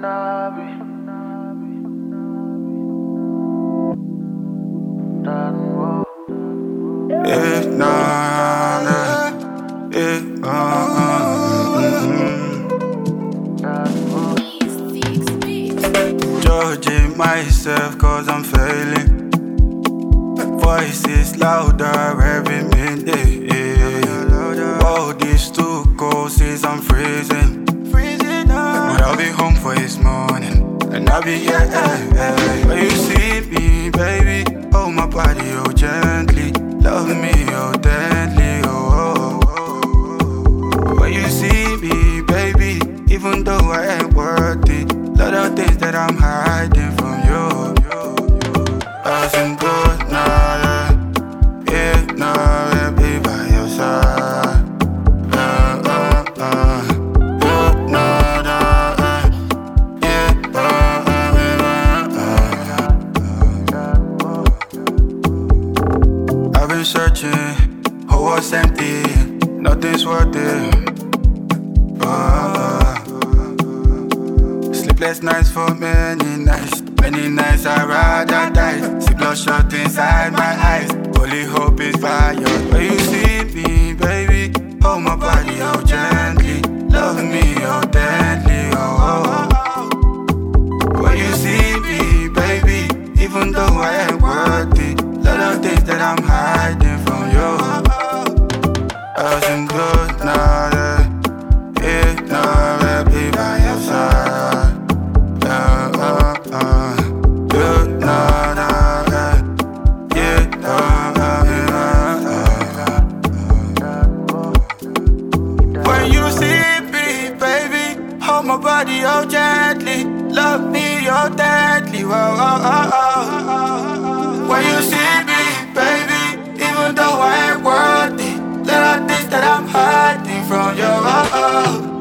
Judging myself cause I'm failing. Voices louder every minute. World is too cold since I'm freezing. But I'll be home for this morning, and I'll be here. When you see me, baby, hold my body, oh gently. Love me, oh deadly, oh. When you see me, baby, even though I ain't worthy, lot of things that I'm hiding from you. Passing good now, yeah, now, yeah, be by your side. I've been searching, whole was empty, nothing's worth it. Sleepless nights for many nights. Many nights I'd rather die. See bloodshot inside my eyes. Only hope is fire. When you see me, baby, hold my body, oh gently. Love me, oh deadly, oh. When you see me, baby, even though I ain't worthy, lot of things that I'm hiding from you. I've been good now, yeah, now, yeah, be by your side. When you see me, baby, hold my body, oh gently. Love me, oh deadly, whoa, oh, oh, oh. When you see me, baby, even though I ain't worthy, there are things that I'm hiding from you, oh, oh.